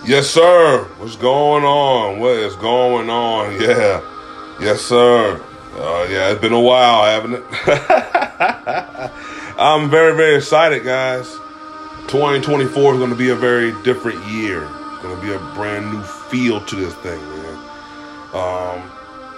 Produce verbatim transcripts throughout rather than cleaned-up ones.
Yes, sir. What's going on? What is going on? Yeah. Yes, sir. Uh, yeah, it's been a while, haven't it? I'm very, very excited, guys. twenty twenty-four is going to be a very different year. It's going to be a brand new feel to this thing, man. Um,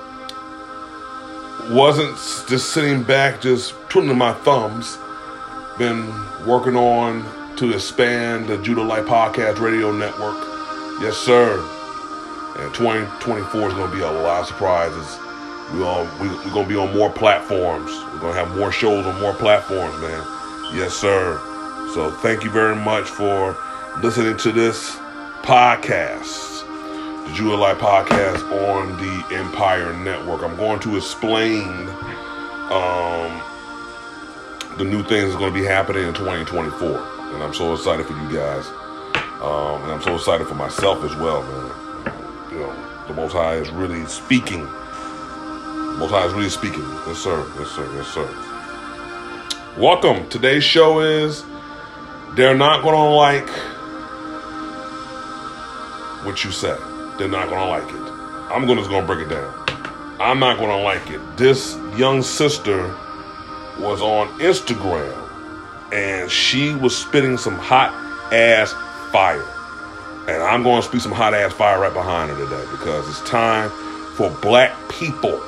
wasn't just sitting back, just twiddling my thumbs. Been working on to expand the Judah Life Podcast Radio Network. Yes, sir. And twenty twenty-four is going to be a lot of surprises. We all, we, we're going to be on more platforms. We're going to have more shows on more platforms, man. Yes, sir. So thank you very much for listening to this podcast, the Judah Life Podcast on the Empire Network. I'm going to explain um, the new things that's going to be happening in twenty twenty-four. And I'm so excited for you guys. Um, and I'm so excited for myself as well, man. You know, the Most High is really speaking. The Most High is really speaking. Yes, sir. Yes, sir. Yes, sir. Welcome. Today's show is they're not going to like what you say. They're not going to like it. I'm gonna, just going to break it down. I'm not going to like it. This young sister was on Instagram and she was spitting some hot ass fire. And I'm going to speak some hot ass fire right behind her today because it's time for black people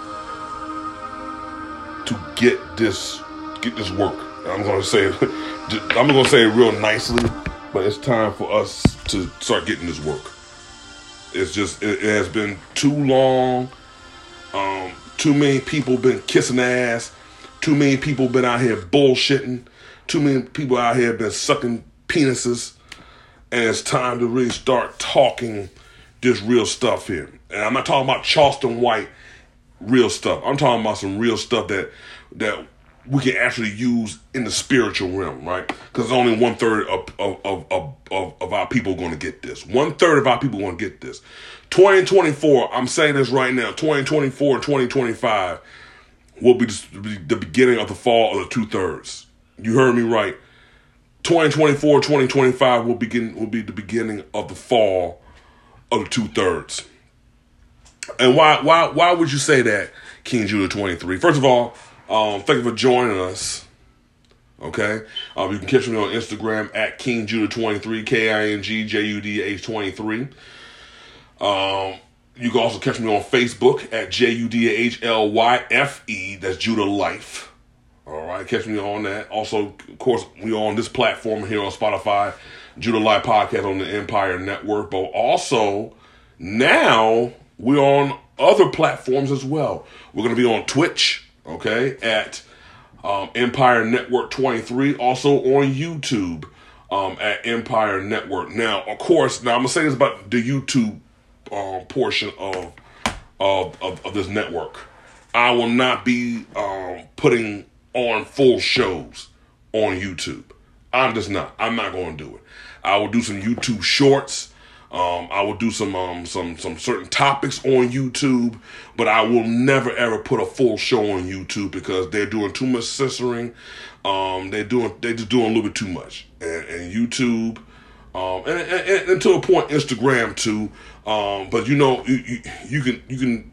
to get this get this work. And I'm going to say I'm going to say it real nicely, but it's time for us to start getting this work. It's just it, it has been too long. Um, too many people been kissing ass. Too many people been out here bullshitting. Too many people out here been sucking penises. And it's time to really start talking this real stuff here. And I'm not talking about Charleston White real stuff. I'm talking about some real stuff that that we can actually use in the spiritual realm, right? Because only one third of of, of, of, of of our people are going to get this. One third of our people are going to get this. twenty twenty-four, I'm saying this right now, twenty twenty-four and twenty twenty-five will be the beginning of the fall of the two thirds. You heard me right. twenty twenty-four, twenty twenty-five will begin will be the beginning of the fall of the two thirds. And why why why would you say that, King Judah twenty-three? First of all, um, thank you for joining us. Okay, um, you can catch me on Instagram at King Judah twenty-three, K I N G J U D H twenty-three. Um, you can also catch me on Facebook at J U D H L Y F E. That's Judah Life. All right, catch me on that. Also, of course, we are on this platform here on Spotify, Judah Life Podcast on the Empire Network. But also, now we're on other platforms as well. We're going to be on Twitch, okay, at um, Empire Network twenty-three. Also on YouTube um, at Empire Network. Now, of course, now I'm going to say this about the YouTube um, portion of, of, of, of this network. I will not be um, putting on full shows on YouTube. I'm just not. I'm not going to do it. I will do some YouTube shorts. Um, I will do some um, some some certain topics on YouTube, but I will never ever put a full show on YouTube because they're doing too much censoring. Um, they're doing they just doing a little bit too much, and, and YouTube, um, and, and, and to a point, Instagram too. Um, but you know, you, you, you can you can.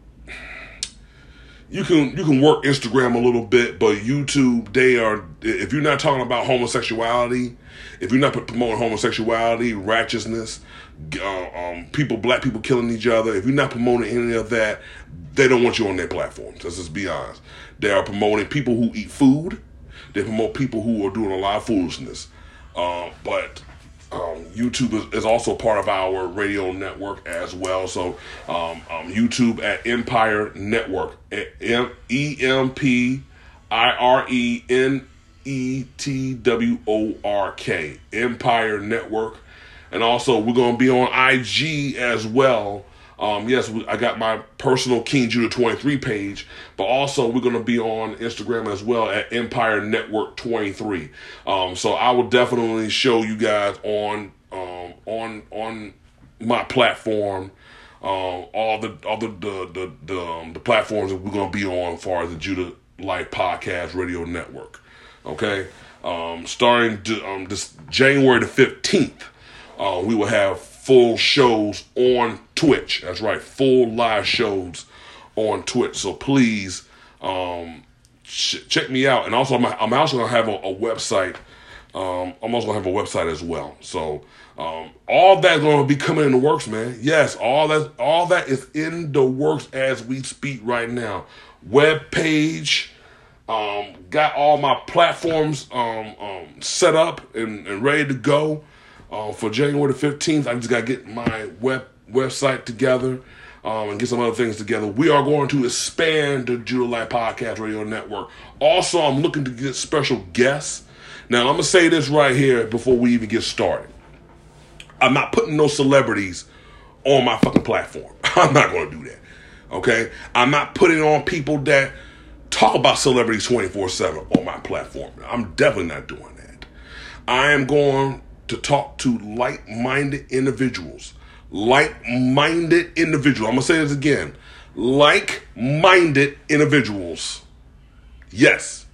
You can you can work Instagram a little bit, but YouTube, they are, if you're not talking about homosexuality, if you're not promoting homosexuality, righteousness, uh, um, people, black people killing each other, if you're not promoting any of that, they don't want you on their platforms. Let's just be honest. They are promoting people who eat food. They promote people who are doing a lot of foolishness. Uh, but Um, YouTube is, is also part of our radio network as well. So um, um, YouTube at Empire Network, E M P I R E N E T W O R K, Empire Network. And also we're going to be on I G as well. Um, yes, I got my personal King Judah twenty-three page, but also we're going to be on Instagram as well at Empire Network twenty-three. Um, so I will definitely show you guys on um, on on my platform um, all the all the the the, the, um, the platforms that we're going to be on as far as the Judah Life Podcast Radio Network. Okay, um, starting to, um, this January the fifteenth, uh, we will have full shows on Twitch. That's right, full live shows on Twitch. So please um, ch- check me out. And also, I'm, I'm also going to have a, a website. Um, I'm also going to have a website as well. So um, all that's going to be coming in the works, man. Yes, all that, all that is in the works as we speak right now. Web page. Um, got all my platforms um, um, set up and, and ready to go uh, for January the fifteenth. I just got to get my web website together um, and get some other things together. We are going to expand the Judah Light Podcast Radio Network. Also, I'm looking to get special guests. Now, I'm going to say this right here before we even get started. I'm not putting no celebrities on my fucking platform. I'm not going to do that. Okay? I'm not putting on people that talk about celebrities twenty-four seven on my platform. I'm definitely not doing that. I am going to talk to like-minded individuals. Like-minded individuals. I'm going to say this again. Like-minded individuals. Yes.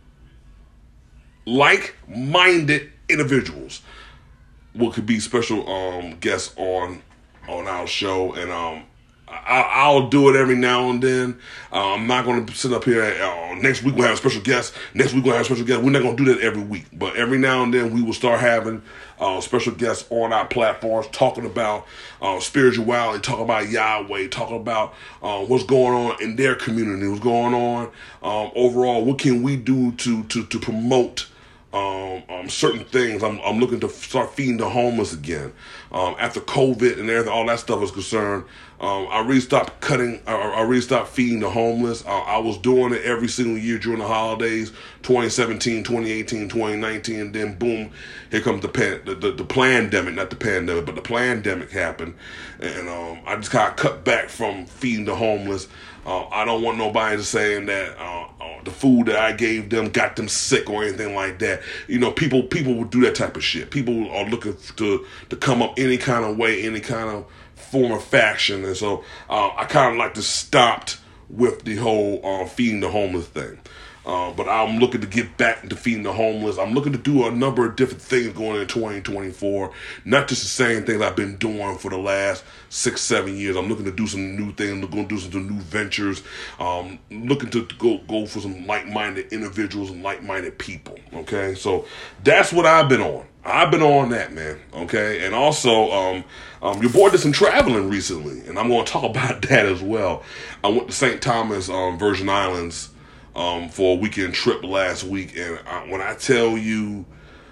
Like-minded individuals. What could be special um, guests on on our show. And um I'll do it every now and then. Uh, I'm not going to sit up here. Uh, next week we'll have a special guest. Next week we'll have a special guest. We're not going to do that every week. But every now and then we will start having uh, special guests on our platforms talking about uh, spirituality, talking about Yahweh, talking about uh, what's going on in their community, what's going on um, overall. What can we do to to to promote Um, um, certain things. I'm, I'm looking to start feeding the homeless again. Um, after COVID and everything, all that stuff is concerned, um, I really stopped cutting, I, I really stopped feeding the homeless. I, I was doing it every single year during the holidays, twenty seventeen, twenty eighteen, twenty nineteen, and then boom, here comes the pan, the, the, the pandemic, not the pandemic, but the pandemic happened. And um, I just kind of cut back from feeding the homeless. Uh, I don't want nobody to saying that uh, uh, the food that I gave them got them sick or anything like that. You know, people people would do that type of shit. People are looking to to come up any kind of way, any kind of form of faction, and so uh, I kind of like to stop with the whole uh, feeding the homeless thing. Uh, but I'm looking to get back into feeding the homeless. I'm looking to do a number of different things going into twenty twenty-four. Not just the same things I've been doing for the last six, seven years. I'm looking to do some new things. I'm going to do some new ventures. Um, looking to go go for some like-minded individuals and like-minded people. Okay, so that's what I've been on. I've been on that, man. Okay, and also um, um, your boy did some traveling recently, and I'm going to talk about that as well. I went to Saint Thomas, um, Virgin Islands, Um, for a weekend trip last week, and I, when I tell you,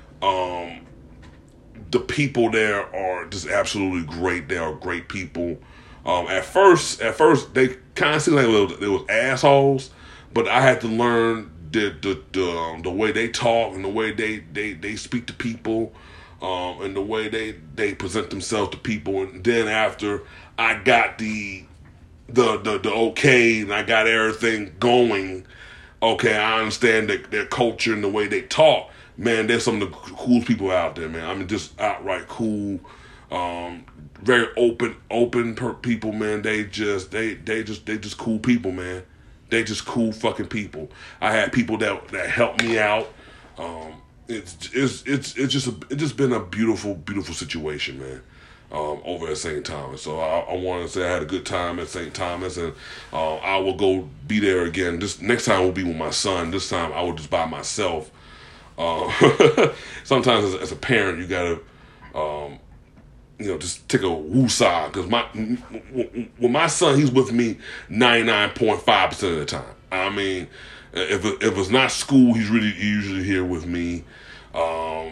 um, the people there are just absolutely great. They are great people. Um, at first, at first they kind of seemed like they was, they was assholes, but I had to learn the the the, um, the way they talk and the way they they, they speak to people, um, and the way they, they present themselves to people. And then after I got the the the the okay and I got everything going. Okay, I understand their, their culture and the way they talk. Man, there's some of the coolest people out there, man. I mean, just outright cool, um, very open, open per- people, man. They just, they, they just, they just cool people, man. They just cool fucking people. I had people that that helped me out. Um, it's, it's, it's, it's just, a, it's just been a beautiful, beautiful situation, man. Um, over at Saint Thomas. So I, I want to say I had a good time at Saint Thomas, and uh, I will go be there again. This next time will be with my son. This time I will just by myself. Uh, sometimes as, as a parent, you gotta, um, you know, just take a woosah, because my with my son, he's with me ninety-nine point five percent of the time. I mean, if it, if it's not school, he's really usually here with me. Um,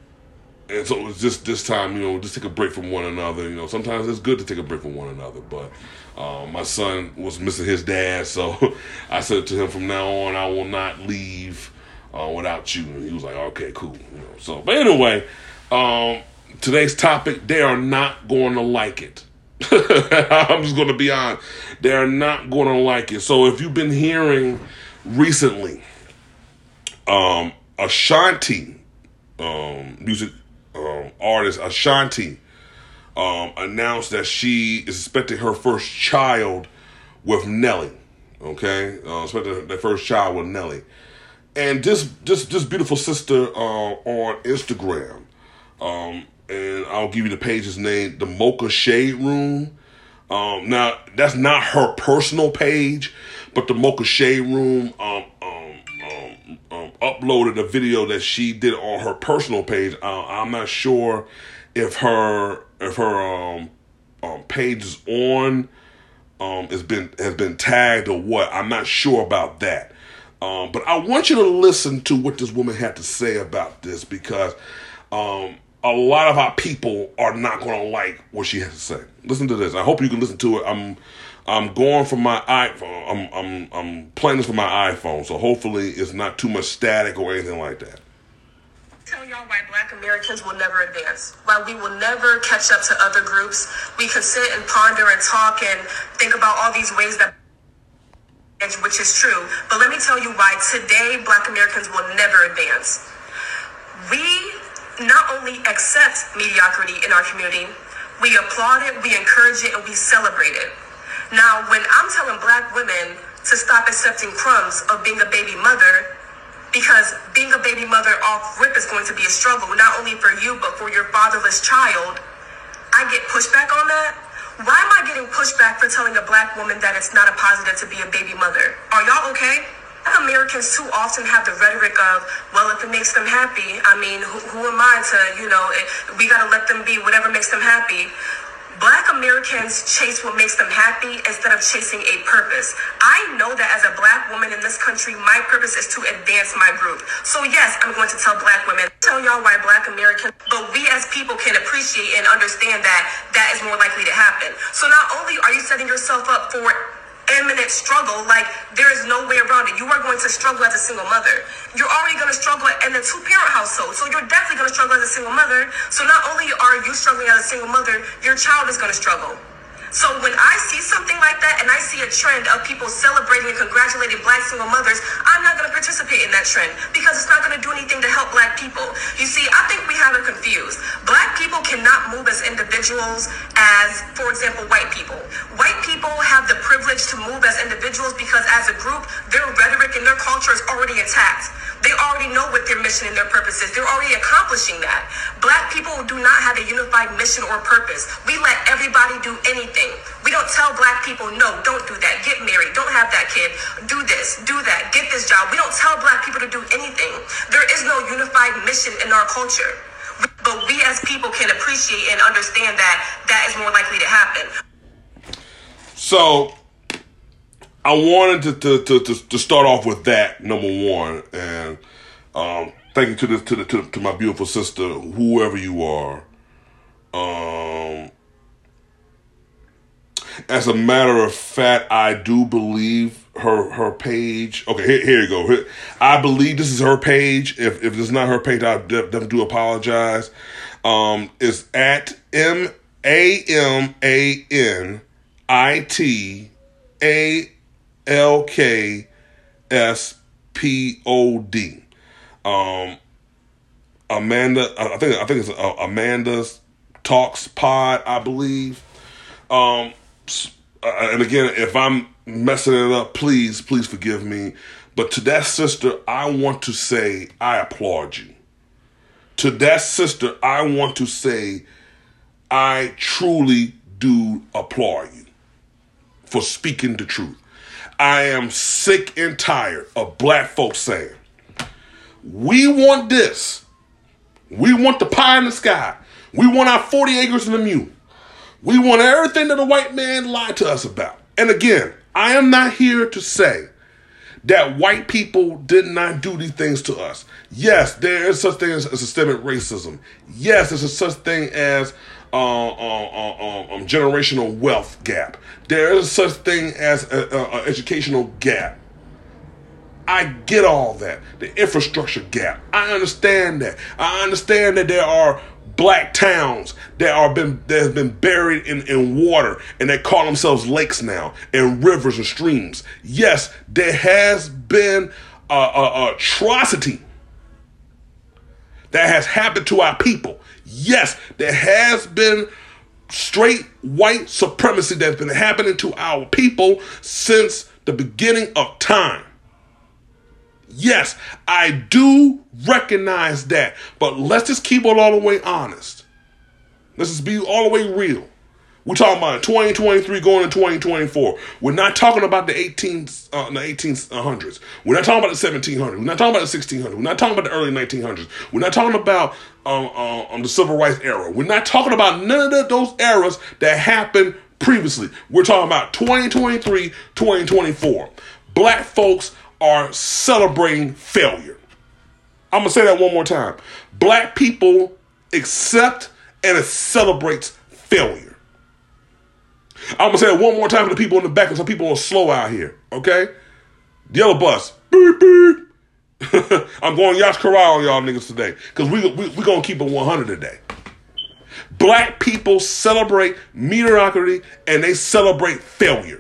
And so it's just this time, you know, just take a break from one another. You know, sometimes it's good to take a break from one another. But um, my son was missing his dad, so I said to him, from now on, I will not leave uh, without you. And he was like, okay, cool. You know, so, but anyway, um, today's topic, they are not going to like it. I'm just going to be honest. They are not going to like it. So if you've been hearing recently, um, Ashanti, um, music, Um, artist Ashanti um, announced that she is expecting her first child with Nelly. Okay, uh, expecting their first child with Nelly, and this this this beautiful sister uh, on Instagram um, and I'll give you the page's name, the Mocha Shade Room. Um, now, that's not her personal page, but the Mocha Shade Room um, um, um, um, uploaded a video that she did on her personal page. Uh, I'm not sure if her if her um, um, page is on, um, has been has been tagged or what. I'm not sure about that. Um, but I want you to listen to what this woman had to say about this, because um, a lot of our people are not going to like what she has to say. Listen to this. I hope you can listen to it. I'm I'm going from my iPhone. I'm I'm I'm playing this from my iPhone, so hopefully it's not too much static or anything like that. Tell y'all why Black Americans will never advance, why we will never catch up to other groups. We can sit and ponder and talk and think about all these ways that, which is true. But let me tell you why today Black Americans will never advance. We not only accept mediocrity in our community, we applaud it, we encourage it, and we celebrate it. Now, when I'm telling Black women to stop accepting crumbs of being a baby mother, because being a baby mother off rip is going to be a struggle, not only for you, but for your fatherless child, I get pushback on that. Why am I getting pushback for telling a Black woman that it's not a positive to be a baby mother? Are y'all okay? Americans too often have the rhetoric of, well, if it makes them happy, I mean, who, who am I to, you know, it, we got to let them be whatever makes them happy. Black Americans chase what makes them happy instead of chasing a purpose. I know that as a Black woman in this country, my purpose is to advance my group. So yes, I'm going to tell Black women, tell y'all why Black Americans, but we as people can appreciate and understand that that is more likely to happen. So not only are you setting yourself up for imminent struggle, like there is no way around it. You are going to struggle as a single mother. You're already going to struggle in a two-parent household, so you're definitely going to struggle as a single mother. So not only are you struggling as a single mother, your child is going to struggle. So when I see something like that and I see a trend of people celebrating and congratulating Black single mothers, I'm not going to participate in that trend because it's not going to do anything to help Black people. You see, I think we have it confused. Black people cannot move as individuals as, for example, white people. White people have the privilege to move as individuals because as a group, their rhetoric and their culture is already intact. They already know what their mission and their purpose is. They're already accomplishing that. Black people do not have a unified mission or purpose. We let everybody do anything. We don't tell Black people, no, don't do that. Get married. Don't have that kid. Do this. Do that. Get this job. We don't tell Black people to do anything. There is no unified mission in our culture. But we as people can appreciate and understand that that is more likely to happen. So I wanted to to, to, to, to start off with that, number one, and um, thank you to this to the to, to my beautiful sister, whoever you are. Um, as a matter of fact, I do believe her her page. Okay, here, here you go. Here, I believe this is her page. If if this is not her page, I definitely do apologize. Um, it's at M A M A N I T A L K S P O D. Um, Amanda, I think I think it's uh, Amanda's Talks Pod, I believe. Um, and again, if I'm messing it up, please, please forgive me. But to that sister, I want to say I applaud you. To that sister, I want to say I truly do applaud you for speaking the truth. I am sick and tired of Black folks saying, we want this. We want the pie in the sky. We want our forty acres in the mule. We want everything that the white man lied to us about. And again, I am not here to say that white people did not do these things to us. Yes, there is such thing as systemic racism. Yes, there's a such thing as uh, uh, uh, um, generational wealth gap. There is such thing as an educational gap. I get all that. The infrastructure gap. I understand that. I understand that there are Black towns that are been that have been buried in, in water and they call themselves lakes now and rivers and streams. Yes, there has been a, a, a atrocity that has happened to our people. Yes, there has been straight white supremacy that's been happening to our people since the beginning of time. Yes, I do recognize that, but let's just keep it all the way honest. Let's just be all the way real. We're talking about twenty twenty-three going into twenty twenty-four. We're not talking about the eighteen, uh, the eighteen hundreds. We're not talking about the seventeen hundreds. We're not talking about the sixteen hundreds. We're not talking about the early nineteen hundreds. We're not talking about um, uh, um, the civil rights era. We're not talking about none of the, those eras that happened previously. We're talking about twenty twenty-three, twenty twenty-four. Black folks are celebrating failure. I'm going to say that one more time. Black people accept and celebrates failure. I'm going to say it one more time for the people in the back, because some people are slow out here, okay? The yellow bus. Beep, beep. I'm going Yash Corral on y'all niggas today, because we, we, we going to keep it one hundred today. Black people celebrate mediocrity and they celebrate failure.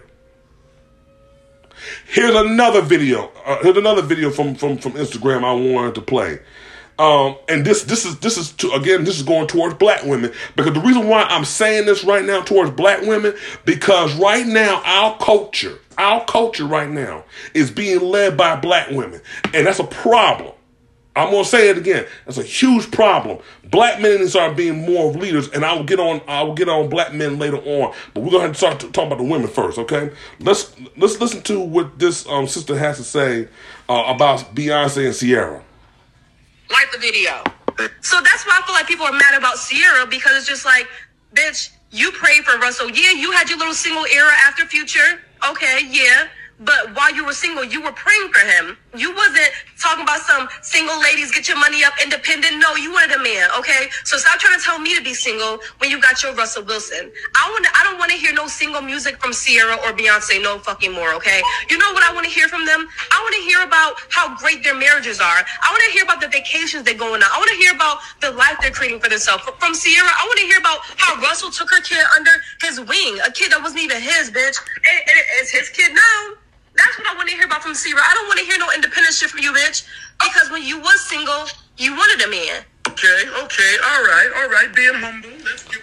Here's another video. Uh, here's another video from, from, from Instagram I wanted to play. Um, and this this is this is to, again this is going towards black women, because the reason why I'm saying this right now towards black women, because right now our culture, our culture right now is being led by black women, and that's a problem. I'm gonna say it again. That's a huge problem. Black men need to start being more of leaders, and I will get on. I will get on black men later on. But we're gonna have to start to talk about the women first, okay? Let's let's listen to what this um, sister has to say uh, about Beyonce and Ciara. Like the video. So that's why I feel like people are mad about Ciara, because it's just like, bitch, you prayed for Russell. Yeah, you had your little single era after Future. Okay, yeah. But while you were single, you were praying for him. You wasn't talking about some single ladies, get your money up, independent. No, you wanted a man, okay? So stop trying to tell me to be single when you got your Russell Wilson. I want I don't want to hear no single music from Ciara or Beyonce no fucking more, okay? You know what I want to hear from them? I want to hear about how great their marriages are. I want to hear about the vacations they're going on. I want to hear about the life they're creating for themselves. From Ciara, I want to hear about how Russell took her kid under his wing, a kid that wasn't even his, bitch. It, it, it's his kid now. That's what I want to hear about from Ciara. I don't want to hear no independent shit from you, bitch. Because when you was single, you wanted a man. Okay, okay, all right, all right. Being humble, that's good.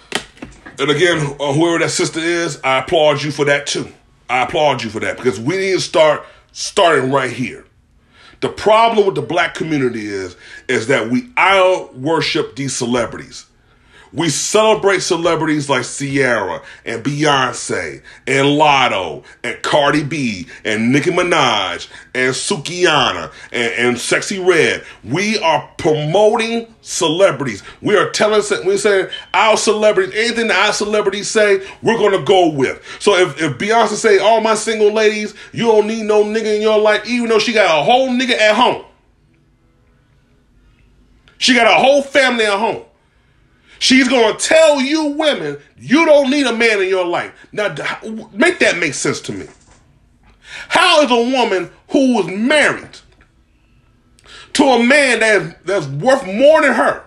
And again, uh, whoever that sister is, I applaud you for that too. I applaud you for that, because we need to start starting right here. The problem with the black community is, is that we out worship these celebrities. We celebrate celebrities like Ciara and Beyonce and Lotto and Cardi B and Nicki Minaj and Sukihana and, and Sexy Red. We are promoting celebrities. We are telling, we're saying our celebrities, anything that our celebrities say, we're going to go with. So if, if Beyonce say, all my single ladies, you don't need no nigga in your life, even though she got a whole nigga at home. She got a whole family at home. She's going to tell you women, you don't need a man in your life. Now, make that make sense to me. How is a woman who was married to a man that is, that's worth more than her?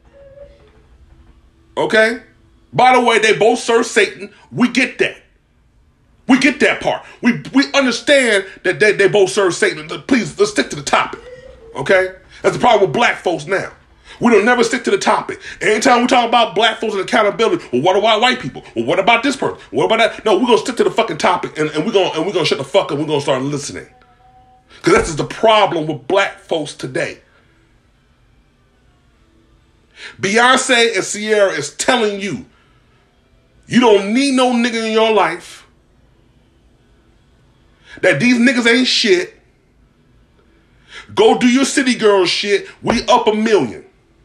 Okay? By the way, they both serve Satan. We get that. We get that part. We we understand that they, they both serve Satan. Please, let's stick to the topic. Okay? That's the problem with black folks now. We don't never stick to the topic. Anytime we talk about black folks and accountability, well, what about white people? Well, what about this person? What about that? No, we're gonna stick to the fucking topic, and, and we're gonna and we're gonna shut the fuck up. We're gonna start listening, because that's just the problem with black folks today. Beyonce and Ciara is telling you, you don't need no nigga in your life. That these niggas ain't shit. Go do your city girl shit. We up a million.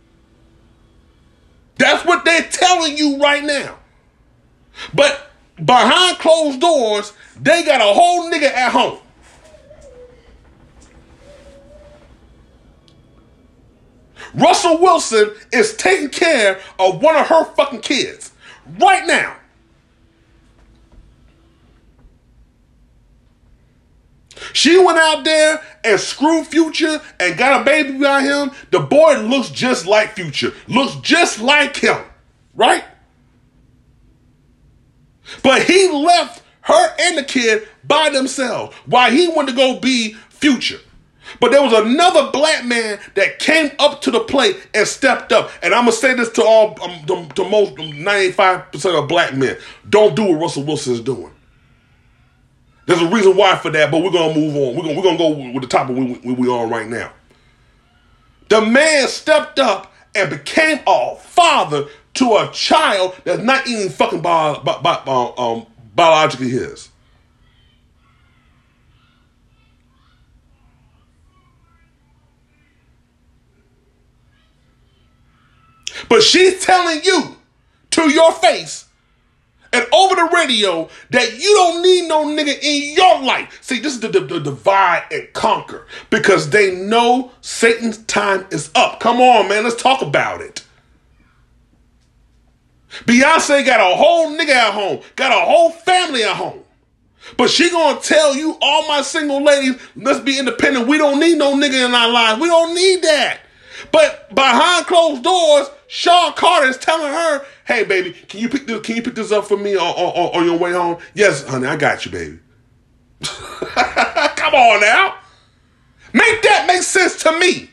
That's what they're telling you right now. But behind closed doors, they got a whole nigga at home. Russell Wilson is taking care of one of her fucking kids right now. She went out there and screwed Future and got a baby by him. The boy looks just like Future. Looks just like him. Right? But he left her and the kid by themselves while he went to go be Future. But there was another black man that came up to the plate and stepped up. And I'm going to say this to all, um, to, to most ninety-five percent of black men. Don't do what Russell Wilson is doing. There's a reason why for that, but we're going to move on. We're going we're gonna go with the topic we, we, we on right now. The man stepped up and became a father to a child that's not even fucking bio, bi, bi, um, biologically his. But she's telling you to your face and over the radio that you don't need no nigga in your life. See, this is the, the, the divide and conquer because they know Satan's time is up. Come on, man. Let's talk about it. Beyonce got a whole nigga at home, got a whole family at home. But she gonna tell you, all my single ladies, let's be independent. We don't need no nigga in our lives. We don't need that. But behind closed doors, Sean Carter is telling her, hey, baby, can you pick this, can you pick this up for me on, on, on your way home? Yes, honey, I got you, baby. Come on now. Make that make sense to me.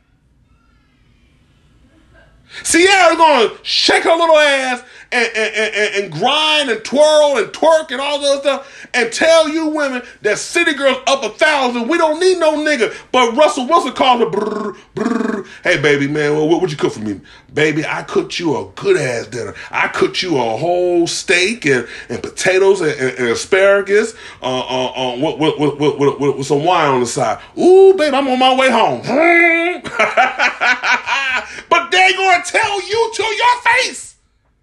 Sierra's going to shake her little ass and, and, and, and grind and twirl and twerk and all that stuff and tell you women that City Girls up a thousand, we don't need no nigga. But Russell Wilson calls her, brrr, brrr. Hey, baby, man, what would you cook for me? Baby, I cooked you a good-ass dinner. I cooked you a whole steak and, and potatoes and, and, and asparagus uh, uh, uh, with, with, with, with, with, with some wine on the side. Ooh, baby, I'm on my way home. But they're going to tell you to your face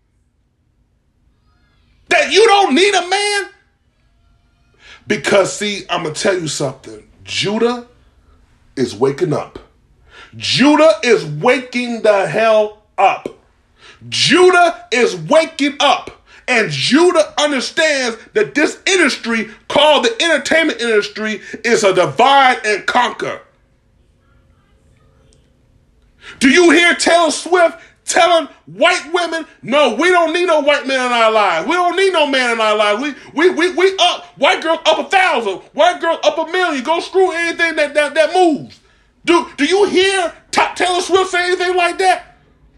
that you don't need a man. Because, see, I'm going to tell you something. Judah is waking up. Judah is waking the hell up. Judah is waking up. And Judah understands that this industry called the entertainment industry is a divide and conquer. Do you hear Taylor Swift telling white women, no, we don't need no white man in our lives. We don't need no man in our lives. We we we we up. White girl up a thousand. White girl up a million. Go screw anything that that, that moves. Do do you hear Top Taylor Swift say anything like that?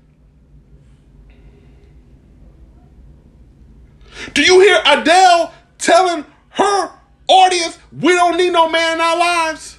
Do you hear Adele telling her audience, we don't need no man in our lives?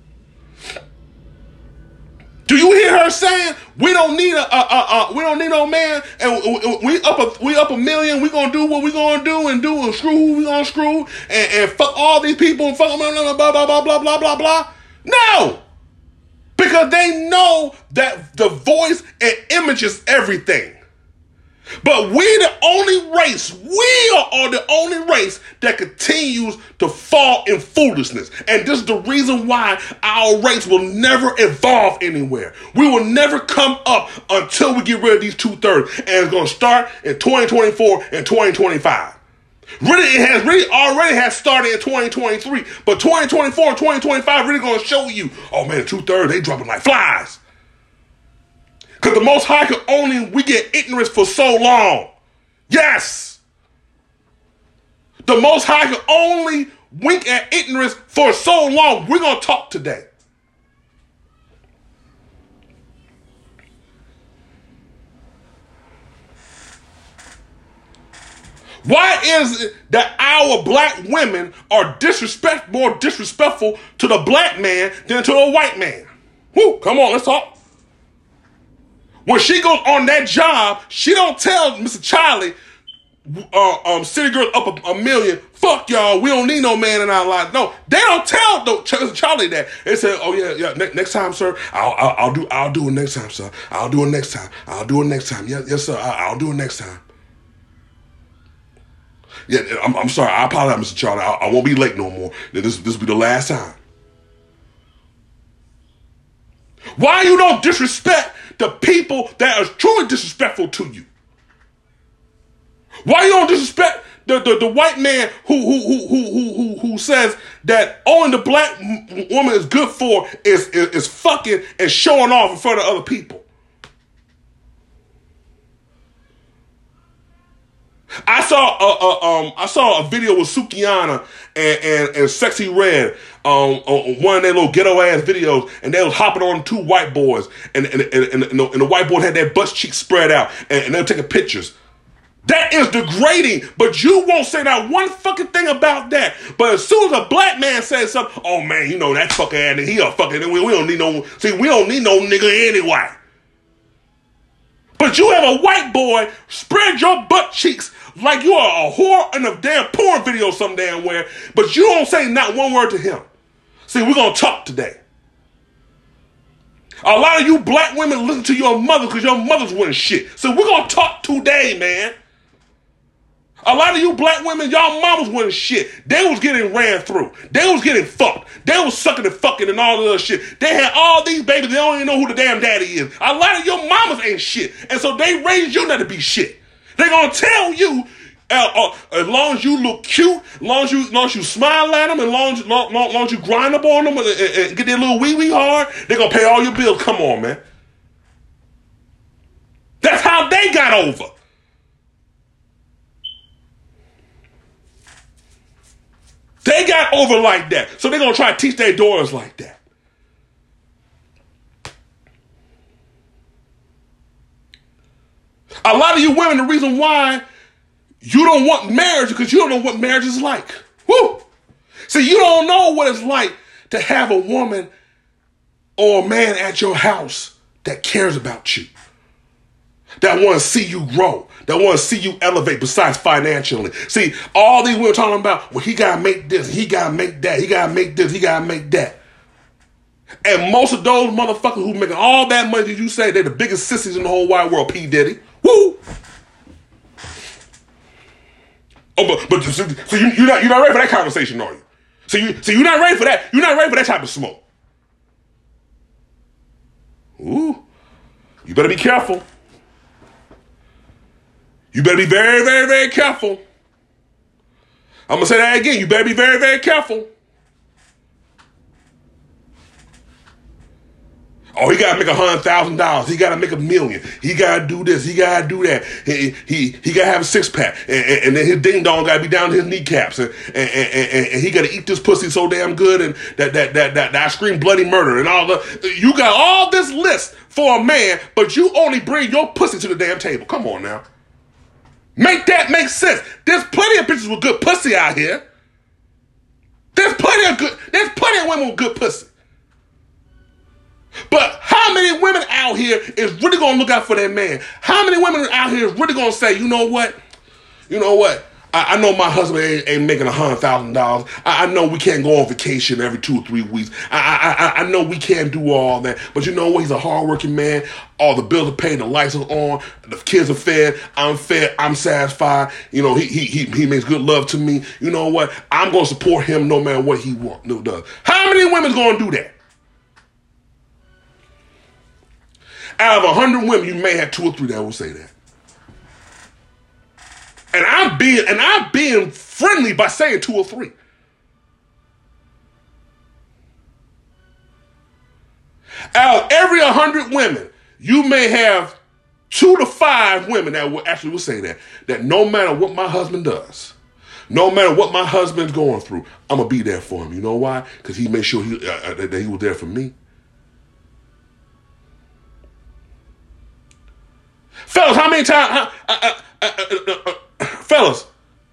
Do you hear her saying we don't need a, a, a, a we don't need no man and we up a we up a million, we gonna do what we gonna do and do and screw who we gonna screw and, and fuck all these people and fuck them blah blah blah blah blah blah blah blah? No, because they know that the voice and image is everything. But we the only race, we are the only race that continues to fall in foolishness. And this is the reason why our race will never evolve anywhere. We will never come up until we get rid of these two-thirds. And it's going to start in twenty twenty-four and twenty twenty-five. Really, it has really already has started in twenty twenty-three. But twenty twenty-four and twenty twenty-five really going to show you, oh man, the two-thirds, they dropping like flies. Because the Most High can only, we get ignorance for so long. Yes. The Most High can only wink at ignorance for so long. We're going to talk today. Why is it that our black women are disrespect more disrespectful to the black man than to the white man? Woo, come on, let's talk. When she goes on that job, she don't tell Mister Charlie, uh, um, City Girls up a, a million, fuck y'all, we don't need no man in our lives. No, they don't tell no, Charlie that. They say, oh yeah, yeah, ne- next time, sir, I'll, I'll, I'll do, I'll do it next time, sir. I'll do it next time. I'll do it next time. Yes, yes, sir. I, I'll do it next time. Yeah, I'm, I'm sorry. I apologize, Mister Charlie. I, I won't be late no more. This, this will be the last time. Why you don't disrespect the people that are truly disrespectful to you? Why you don't disrespect the, the, the white man who who, who who who who says that only the black woman is good for is, is, is fucking and showing off in front of other people? I saw a, a um I saw a video with Sukiana and, and, and Sexy Red um on one of their little ghetto ass videos, and they was hopping on two white boys, and and and, and, and, the, and the white boy had their butt cheeks spread out, and, and they were taking pictures. That is degrading, but you won't say not one fucking thing about that. But as soon as a black man says something, oh man, you know that fucking ass, he a fucking we, we don't need no see we don't need no nigga anyway. But you have a white boy spread your butt cheeks like you are a whore in a damn porn video some damn where, but you don't say not one word to him. See, we're going to talk today. A lot of you black women listen to your mother because your mother's winning shit. So we're going to talk today, man. A lot of you black women, y'all mamas winning shit. They was getting ran through. They was getting fucked. They was sucking and fucking and all the other shit. They had all these babies. They don't even know who the damn daddy is. A lot of your mamas ain't shit. And so they raised you not to be shit. They going to tell you, uh, uh, as long as you look cute, as long as you, as long as you smile at them, and as long as, long, long, long as you grind up on them and, and, and get their little wee-wee hard, they're going to pay all your bills. Come on, man. That's how they got over. They got over like that. So they're going to try to teach their daughters like that. A lot of you women, the reason why you don't want marriage is because you don't know what marriage is like. Woo! See, you don't know what it's like to have a woman or a man at your house that cares about you, that want to see you grow, that want to see you elevate besides financially. See, all these women talking about, well, he got to make this, he got to make that, he got to make this, he got to make that. And most of those motherfuckers who making all that money that you say, they're the biggest sissies in the whole wide world, P. Diddy. Woo! Oh, but, but so, so you, you're, not, you're not ready for that conversation, are you? So, you, so you're not ready for that. You're not ready for that type of smoke. Ooh. You better be careful. You better be very, very, very careful. I'm going to say that again. You better be very, very careful. Oh, he got to make a hundred thousand dollars. He got to make a million. He got to do this. He got to do that. He he, he got to have a six pack, and, and, and then his ding dong got to be down to his kneecaps, and and, and, and he got to eat this pussy so damn good, and that that that that, that I scream bloody murder and all the. You got all this list for a man, but you only bring your pussy to the damn table. Come on now, make that make sense. There's plenty of bitches with good pussy out here. There's plenty of good. There's plenty of women with good pussy. But how many women out here is really going to look out for their man? How many women out here is really going to say, you know what? You know what? I, I know my husband ain't, ain't making a hundred thousand dollars. I, I know we can't go on vacation every two or three weeks. I, I, I know we can't do all that. But you know what? He's a hardworking man. All the bills are paid. The lights are on. The kids are fed. I'm fed. I'm satisfied. You know, he he he, he makes good love to me. You know what? I'm going to support him no matter what he wants. No, does. How many women's going to do that? Out of a hundred women, you may have two or three that will say that. And I'm being and I'm being friendly by saying two or three. Out of every a hundred women, you may have two to five women that will actually will say that. That no matter what my husband does, no matter what my husband's going through, I'm gonna be there for him. You know why? Because he made sure he, uh, that he was there for me. Fellas, how many times, uh, uh, uh, uh, uh, uh, fellas,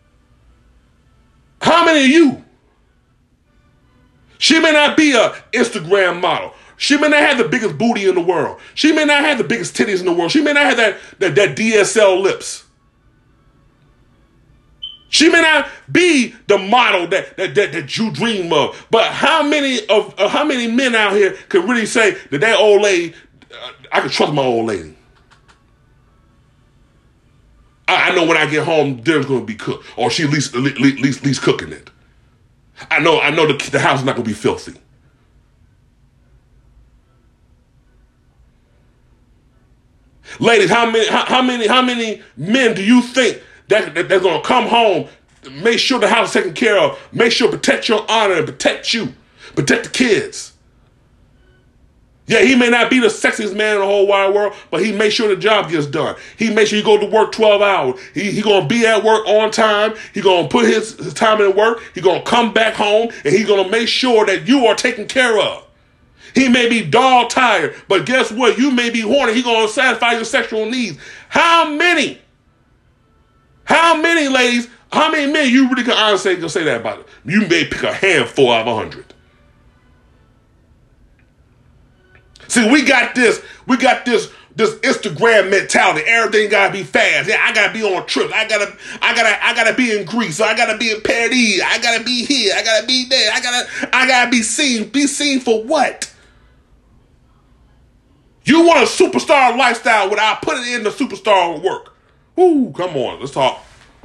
how many of you? She may not be a Instagram model. She may not have the biggest booty in the world. She may not have the biggest titties in the world. She may not have that, that, that D S L lips. She may not be the model that, that, that, that you dream of. But how many of uh, how many men out here could really say that that old lady, uh, I can trust my old lady? I know when I get home, dinner's going to be cooked, or she at least, at least, at least cooking it. I know, I know the, the house is not going to be filthy. Ladies, how many, how, how many, how many men do you think that, that they're going to come home, make sure the house is taken care of, make sure protect your honor and protect you, protect the kids? Yeah, he may not be the sexiest man in the whole wide world, but he makes sure the job gets done. He makes sure you go to work twelve hours. He he going to be at work on time. He going to put his, his time in work. He going to come back home, and he's going to make sure that you are taken care of. He may be dog tired, but guess what? You may be horny. He going to satisfy your sexual needs. How many? How many ladies, how many men you really can honestly say, say that about it? You may pick a handful out of a hundred. See, we got this, we got this this Instagram mentality. Everything gotta be fast. Yeah, I gotta be on trips. I gotta, I gotta, I gotta be in Greece. I gotta be in Paris. I gotta be here. I gotta be there. I gotta, I gotta be seen. Be seen for what? You want a superstar lifestyle without putting in the superstar work. Ooh, come on, let's talk.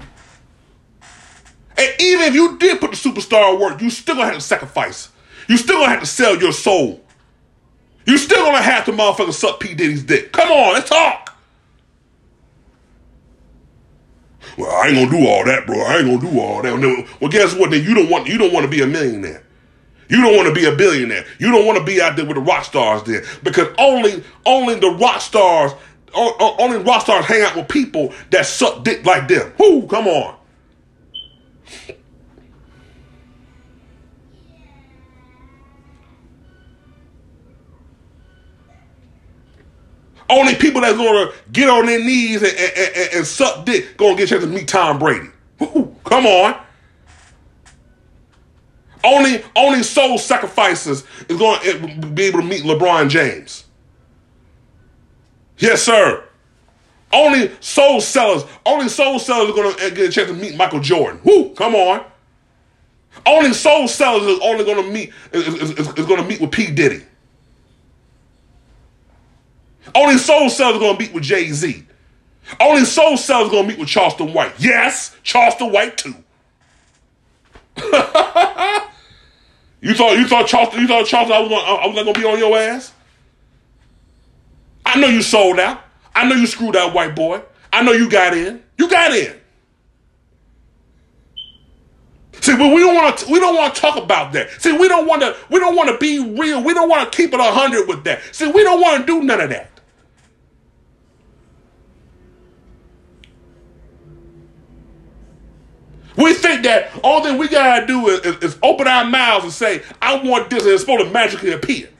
And even if you did put the superstar work, you still gonna have to sacrifice. You still gonna have to sell your soul. You still gonna have to motherfucker suck P. Diddy's dick. Come on, let's talk. Well, I ain't gonna do all that, bro. I ain't gonna do all that. Well, guess what? Then you don't want you don't want to be a millionaire. You don't want to be a billionaire. You don't want to be out there with the rock stars then, because only only the rock stars only rock stars hang out with people that suck dick like them. Whoo, come on. Only people that's gonna get on their knees and, and, and, and suck dick gonna get a chance to meet Tom Brady. Woo, come on. Only only soul sacrificers is going to be able to meet LeBron James. Yes, sir. Only soul sellers, only soul sellers are going to get a chance to meet Michael Jordan. Whoo, come on. Only soul sellers is only going to meet is, is, is, is going to meet with P. Diddy. Only soul sellers are going to meet with Jay-Z. Only soul sellers are going to meet with Charleston White. Yes, Charleston White too. You thought you thought Charleston you thought Charleston I was gonna, I was not gonna be on your ass? I know you sold out. I know you screwed out, white boy. I know you got in. You got in. See, but we don't want to we don't want to talk about that. See, we don't want to we don't want to be real. We don't want to keep it a hundred with that. See, we don't want to do none of that. We think that all that we gotta do is, is, is open our mouths and say, I want this, and it's supposed to magically appear.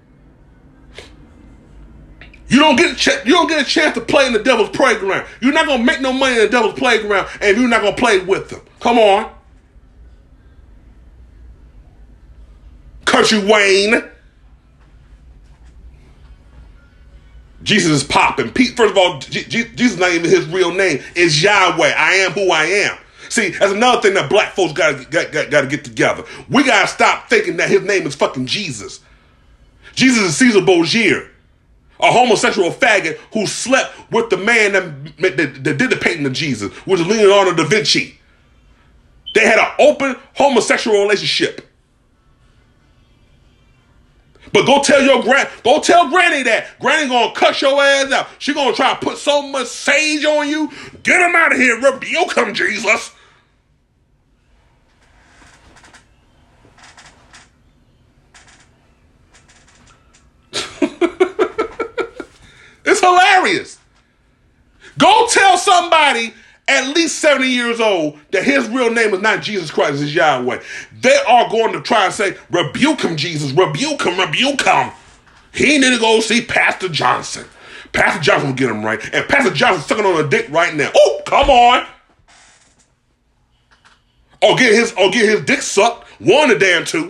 You don't get a ch- you don't get a chance to play in the devil's playground. You're not gonna make no money in the devil's playground, and you're not gonna play with them. Come on. Country Wayne. Jesus is popping. First of all, G- G- Jesus is not even his real name. It's Yahweh. I am who I am. See, that's another thing that black folks gotta, got, got, gotta get together. We gotta stop thinking that his name is fucking Jesus. Jesus is Caesar Borgia, a homosexual faggot who slept with the man that, that, that did the painting of Jesus, which was Leonardo da Vinci. They had an open homosexual relationship. But go tell your grand, go tell Granny that. Granny gonna cut your ass out. She gonna try to put so much sage on you. Get him out of here, rebuke him, Jesus. It's hilarious. Go tell somebody at least seventy years old that his real name is not Jesus Christ, it's Yahweh. They are going to try and say, rebuke him, Jesus, rebuke him, rebuke him. He need to go see Pastor Johnson. Pastor Johnson will get him right. And Pastor Johnson's sucking on a dick right now. Oh, come on. Or get his, or get his dick sucked. One of the damn two.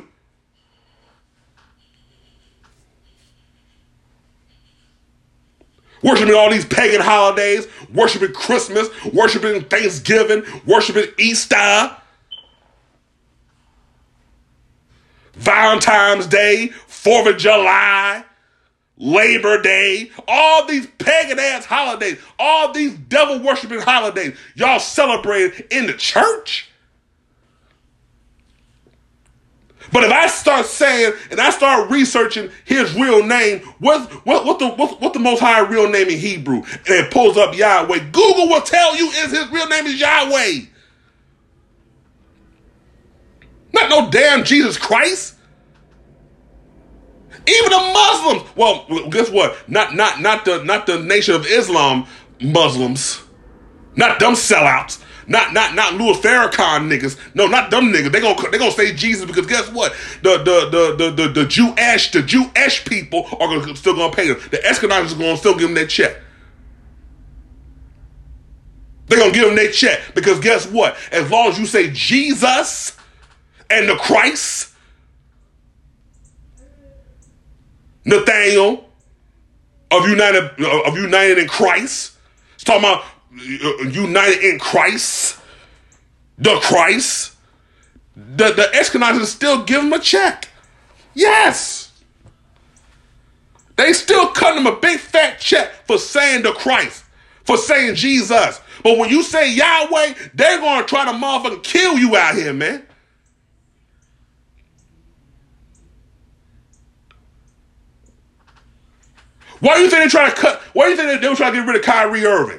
Worshiping all these pagan holidays, worshiping Christmas, worshiping Thanksgiving, worshiping Easter, Valentine's Day, fourth of July, Labor Day, all these pagan ass holidays, all these devil worshiping holidays, y'all celebrated in the church? But if I start saying and I start researching his real name, what what what the what, what the Most High real name in Hebrew, and it pulls up Yahweh, Google will tell you is his real name is Yahweh. Not no damn Jesus Christ. Even the Muslims. Well, guess what? Not not not the not the Nation of Islam Muslims. Not them sellouts. Not not not Louis Farrakhan niggas. No, not them niggas. They gonna they gonna say Jesus because guess what? The the the the the, the Jewish the Jewish people are gonna, still gonna pay them. The Ashkenazis are gonna still give them their check. They're gonna give them their check because guess what? As long as you say Jesus and the Christ, Nathaniel, of united of united in Christ. It's talking about uh, united in Christ, the Christ. The the Ashkenazis still give him a check. Yes, they still cut him a big fat check for saying the Christ, for saying Jesus. But when you say Yahweh, they're gonna try to motherfucking kill you out here, man. Why do you think they try to cut? Why do you think they, they were trying to get rid of Kyrie Irving?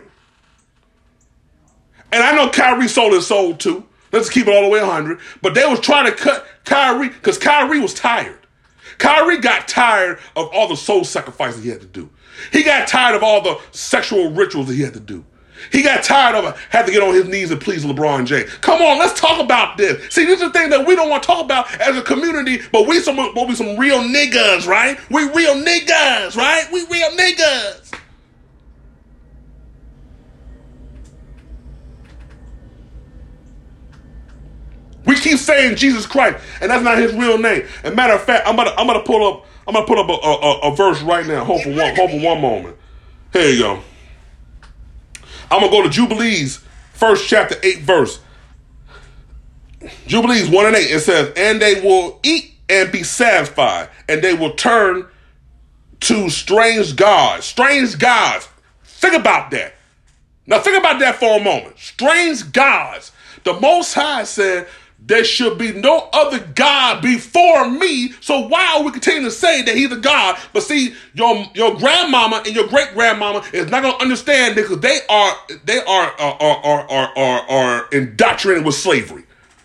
And I know Kyrie sold his soul too. Let's keep it all the way one hundred. But they was trying to cut Kyrie because Kyrie was tired. Kyrie got tired of all the soul sacrifices he had to do. He got tired of all the sexual rituals that he had to do. He got tired of it, had to get on his knees and please LeBron James. Come on, let's talk about this. See, this is the thing that we don't want to talk about as a community, but we some, but we some real niggas, right? We real niggas, right? We real niggas. We keep saying Jesus Christ, and that's not his real name. And matter of fact, I'm gonna I'm gonna pull up I'm gonna pull up a, a, a verse right now. Hold for one hold for one moment. Here you go. I'm going to go to Jubilees, first chapter, eight verse. Jubilees one and eight, it says, and they will eat and be satisfied, and they will turn to strange gods. Strange gods. Think about that. Now think about that for a moment. Strange gods. The Most High said, there should be no other God before me. So why are we continuing to say that he's a God? But see, your your grandmama and your great grandmama is not going to understand because they are they are are, are are are are indoctrinated with slavery.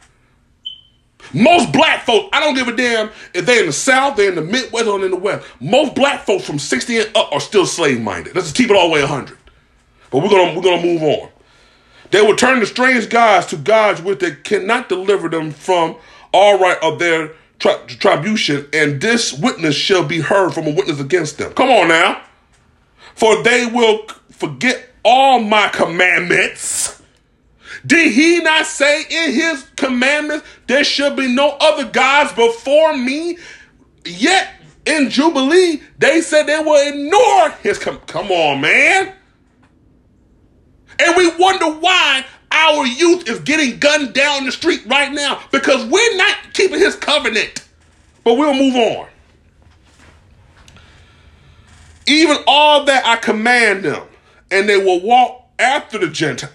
Most black folks, I don't give a damn if they're in the South, they're in the Midwest, or in the West. Most black folks from sixty and up are still slave minded. Let's just keep it all the way one hundred. But we're gonna we're gonna move on. They will turn the strange gods to gods which they cannot deliver them from all right of their tri- tribution, and this witness shall be heard from a witness against them. Come on now. For they will forget all my commandments. Did he not say in his commandments, there should be no other gods before me? Yet in Jubilee, they said they will ignore his com- Come on, man. And we wonder why our youth is getting gunned down the street right now because we're not keeping his covenant. But we'll move on. Even all that I command them, and they will walk after the Gentiles.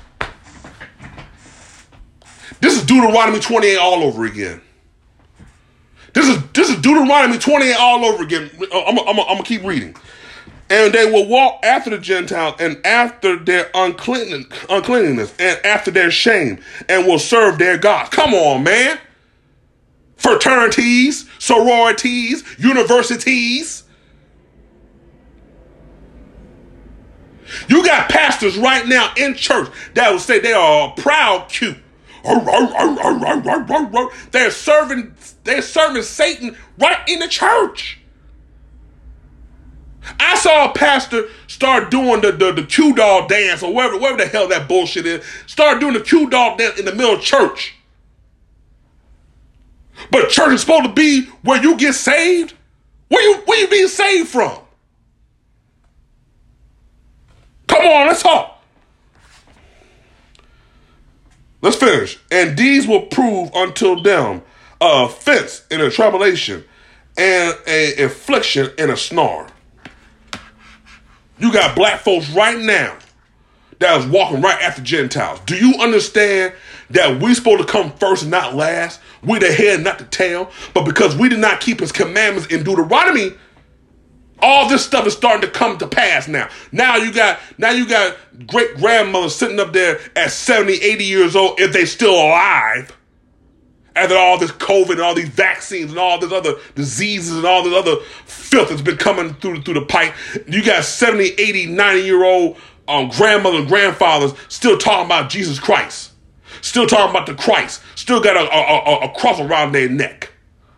This is Deuteronomy twenty-eight all over again. This is this is Deuteronomy twenty-eight all over again. I'm, I'm, I'm going to keep reading. And they will walk after the Gentiles and after their unclean, uncleanness and after their shame and will serve their gods. Come on, man. Fraternities, sororities, universities. You got pastors right now in church that will say they are a proud cute. They're serving, they're serving Satan right in the church. I saw a pastor start doing the, the, the Q-Dog dance or whatever, whatever the hell that bullshit is. Start doing the Q-Dog dance in the middle of church. But church is supposed to be where you get saved? Where you, where you being saved from? Come on, let's talk. Let's finish. And these will prove unto them a offense and a tribulation and a affliction and a snare. You got black folks right now that is walking right after Gentiles. Do you understand that we supposed to come first and not last? We the head, not the tail. But because we did not keep his commandments in Deuteronomy, all this stuff is starting to come to pass now. Now you got now you got great grandmothers sitting up there at seventy, eighty years old, if they still alive, after all this COVID and all these vaccines and all this other diseases and all this other filth that's been coming through, through the pipe. You got seventy, eighty, ninety year old um, grandmothers and grandfathers still talking about Jesus Christ. Still talking about the Christ. Still got a, a, a, a cross around their neck.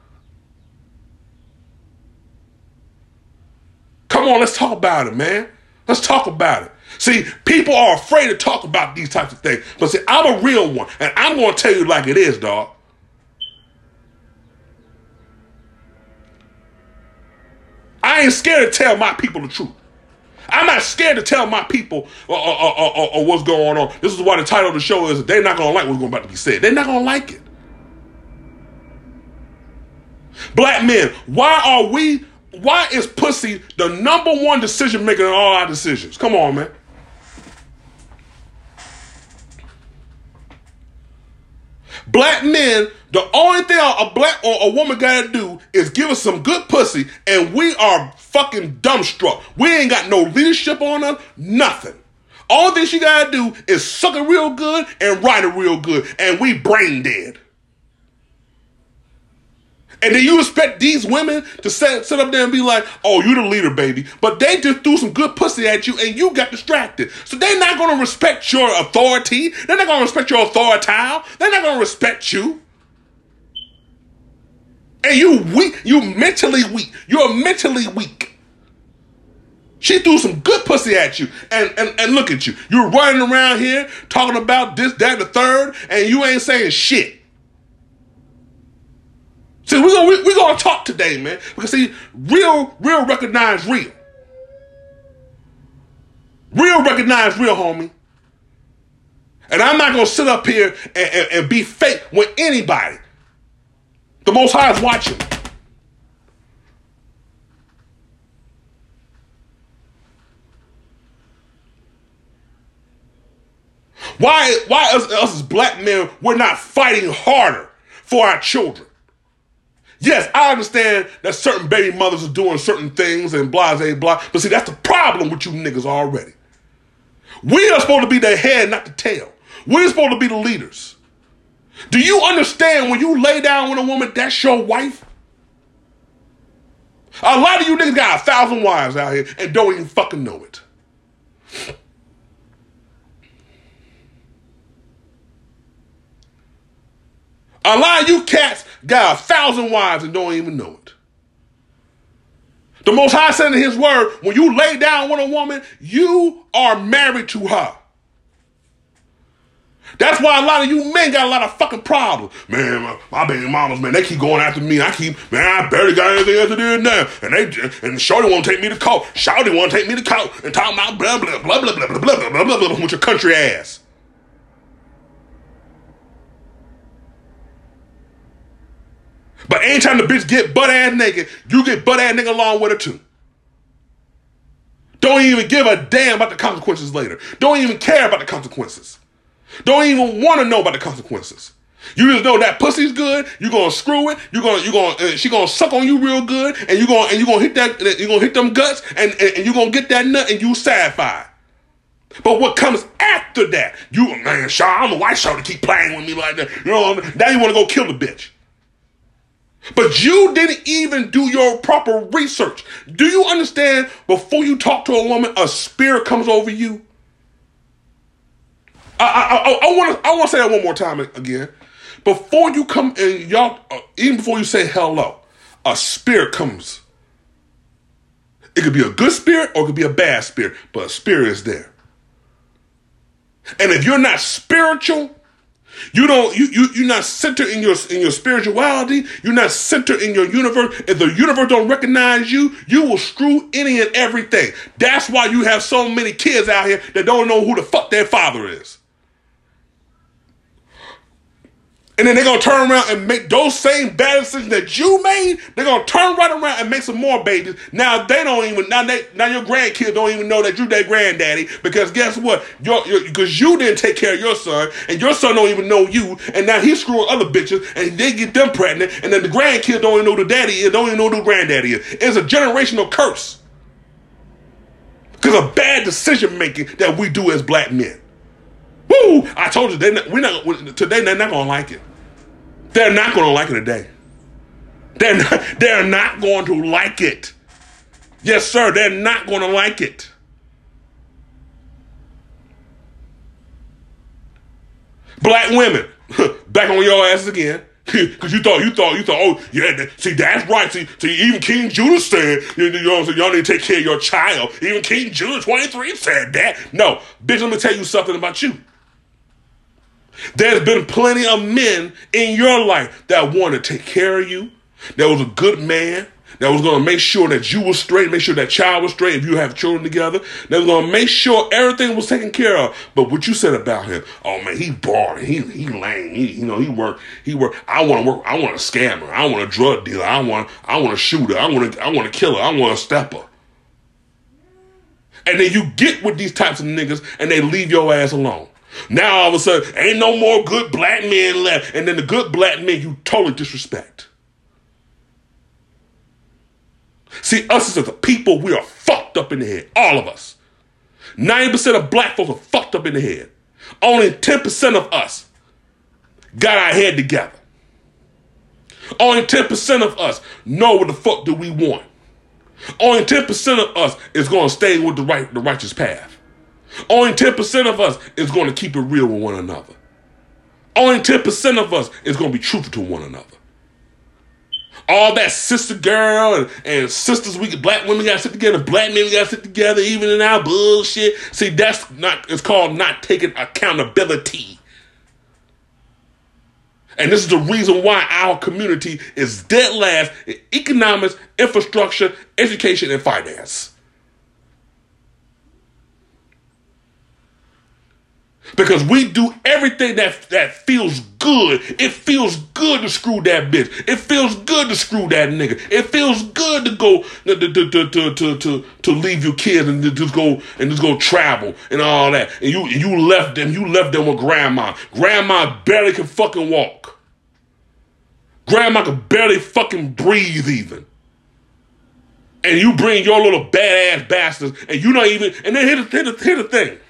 Come on, let's talk about it, man. Let's talk about it. See, people are afraid to talk about these types of things. But see, I'm a real one, and I'm going to tell you like it is, dog. I I ain't scared to tell my people the truth. I'm not scared to tell my people uh, uh, uh, uh, uh, what's going on. This is why the title of the show is they're not going to like what's about to be said. They're not going to like it. Black men, why are we, why is pussy the number one decision maker in all our decisions? Come on, man. Black men, the only thing a black or a woman gotta do is give us some good pussy, and we are fucking dumbstruck. We ain't got no leadership on us, nothing. All thing she gotta do is suck it real good and ride it real good, and we brain dead. And then you expect these women to sit, sit up there and be like, oh, you the leader, baby. But they just threw some good pussy at you and you got distracted. So they're not going to respect your authority. They're not going to respect your authority. They're not going to respect you. And you weak. You mentally weak. You're mentally weak. She threw some good pussy at you. And, and, and look at you. You're running around here talking about this, that, the third, and you ain't saying shit. See, we're gonna, we're gonna talk today, man. Because see, real, real recognize real. Real recognize real, homie. And I'm not gonna sit up here and, and, and be fake with anybody. The Most High is watching. Why, why us, us as black men, we're not fighting harder for our children? Yes, I understand that certain baby mothers are doing certain things and blah, blah, blah. But see, that's the problem with you niggas already. We are supposed to be the head, not the tail. We're supposed to be the leaders. Do you understand when you lay down with a woman, that's your wife? A lot of you niggas got a thousand wives out here and don't even fucking know it. A lot of you cats got a thousand wives and don't even know it. The Most High said in his word, when you lay down with a woman, you are married to her. That's why a lot of you men got a lot of fucking problems. Man, my, my baby mamas, man, they keep going after me. I keep, man, I barely got anything else to do now. And they, and Shorty won't take me to court. Shorty won't take me to court and talk about blah, blah, blah, blah, blah, blah, blah, blah, blah, blah, with your country ass. But anytime the bitch get butt ass naked, you get butt ass nigga along with her too. Don't even give a damn about the consequences later. Don't even care about the consequences. Don't even want to know about the consequences. You just know that pussy's good. You gonna screw it. You gonna you gonna uh, she gonna suck on you real good, and you gonna and you gonna hit that you gonna hit them guts, and and, and you gonna get that nut, and you satisfied. But what comes after that? You man, Shaw, I'm a white show to keep playing with me like that. You know, now you want to go kill the bitch. But you didn't even do your proper research. Do you understand? Before you talk to a woman, a spirit comes over you. I I I, I want to I want to say that one more time again. Before you come and y'all, uh, even before you say hello, a spirit comes. It could be a good spirit or it could be a bad spirit, but a spirit is there. And if you're not spiritual, You don't you you you're not centered in your in your spirituality. You're not centered in your universe. If the universe don't recognize you, you will screw any and everything. That's why you have so many kids out here that don't know who the fuck their father is. And then they're going to turn around and make those same bad decisions that you made. They're going to turn right around and make some more babies. Now they don't even, now they, now your grandkids don't even know that you're their granddaddy. Because guess what? Because you didn't take care of your son. And your son don't even know you. And now he's screwing other bitches. And they get them pregnant. And then the grandkids don't even know who the daddy is. Don't even know who the granddaddy is. It's a generational curse. Because of bad decision making that we do as black men. Woo! I told you, they not, we're not, today they're not going to like it. They're not going to like it today. They're not, they're not going to like it. Yes, sir, they're not going to like it. Black women, back on your ass again. Because you thought, you thought, you thought, oh, yeah, that, see, that's right. See, see, even King Judah said, you, you know, so y'all need to take care of your child. Even King Judah twenty-three said that. No, bitch, let me tell you something about you. There's been plenty of men in your life that want to take care of you. That was a good man. that was going to make sure that you were straight, make sure that child was straight if you have children together. That was going to make sure everything was taken care of. But what you said about him, oh man, he boring, he he lame, he you know he work, he work. I want to work, I want a scammer, I want a drug dealer, I want I want a shooter, I want a, I want a killer, I want a stepper. And then you get with these types of niggas and they leave your ass alone. Now all of a sudden, ain't no more good black men left. And then the good black men you totally disrespect. See, us as a people, we are fucked up in the head. All of us. ninety percent of black folks are fucked up in the head. Only ten percent of us got our head together. Only ten percent of us know what the fuck do we want. Only ten percent of us is going to stay with the right, the righteous path. Only ten percent of us is going to keep it real with one another. Only ten percent of us is going to be truthful to one another. All that sister girl and, and sisters, we black women got to sit together, black men got to sit together, even in our bullshit. See, that's not, it's called not taking accountability. And this is the reason why our community is dead last in economics, infrastructure, education, and finance. Because we do everything that, that feels good. It feels good to screw that bitch. It feels good to screw that nigga. It feels good to go to to to to to, to, to leave your kids and to just go and just go travel and all that. And you you left them. You left them with grandma. Grandma barely can fucking walk. Grandma can barely fucking breathe even. And you bring your little badass bastards and you not even. And then here's the, here's the, here's the thing.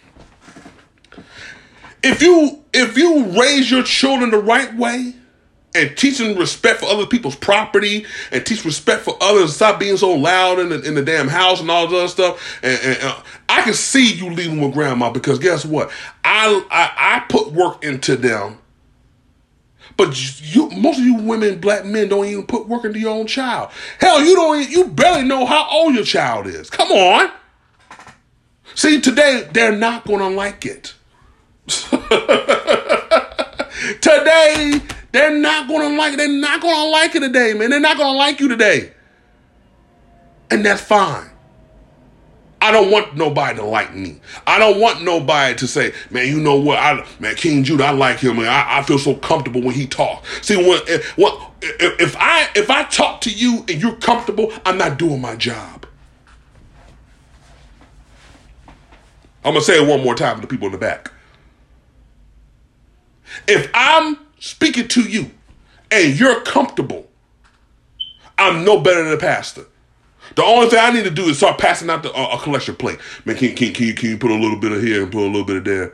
If you if you raise your children the right way and teach them respect for other people's property and teach respect for others, stop being so loud in the, in the damn house and all this other stuff, and, and uh, I can see you leaving with grandma because guess what? I, I I put work into them, but you most of you women, black men, don't even put work into your own child. Hell, you don't even, you barely know how old your child is. Come on. See, today they're not going to like it. Today, they're not gonna like it. They're not gonna like it today, man. They're not gonna like you today. And that's fine. I don't want nobody to like me. I don't want nobody to say, man, you know what? I, man, King Judah, I like him, man. I, I feel so comfortable when he talks. See, when if, what, if, if I if I talk to you and you're comfortable, I'm not doing my job. I'm gonna say it one more time to the people in the back. If I'm speaking to you and you're comfortable, I'm no better than a pastor. The only thing I need to do is start passing out the, uh, a collection plate. Man, can, can, can, you, can you put a little bit of here and put a little bit of there?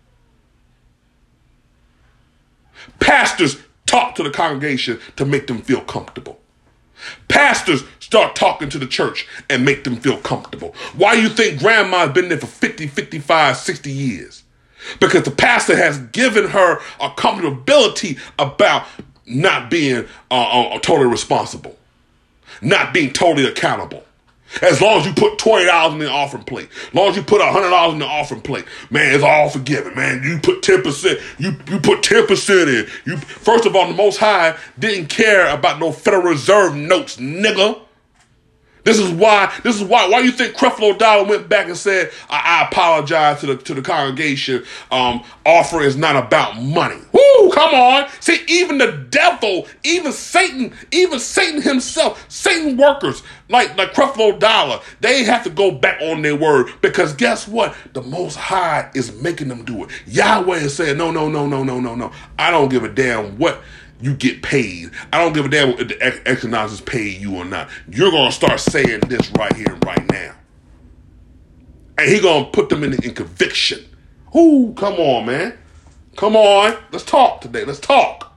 Pastors talk to the congregation to make them feel comfortable. Pastors start talking to the church and make them feel comfortable. Why do you think grandma's been there for fifty, fifty-five, sixty years? Because the pastor has given her a comfortability about not being uh, uh, totally responsible, not being totally accountable. As long as you put twenty dollars in the offering plate, as long as you put one hundred dollars in the offering plate, man, it's all forgiven, man. You put ten percent, you, you put ten percent in. You First of all, the Most High didn't care about no Federal Reserve notes, nigga. This is why, this is why, why you think Creflo Dollar went back and said, I, I apologize to the to the congregation. Um, offering is not about money. Woo, come on. See, even the devil, even Satan, even Satan himself, Satan workers like, like Creflo Dollar, they have to go back on their word because guess what? The Most High is making them do it. Yahweh is saying, no, no, no, no, no, no, no. I don't give a damn what you get paid. I don't give a damn if the economics pay you or not. You're going to start saying this right here and right now. And he going to put them in, in conviction. Ooh, come on, man. Come on. Let's talk today. Let's talk.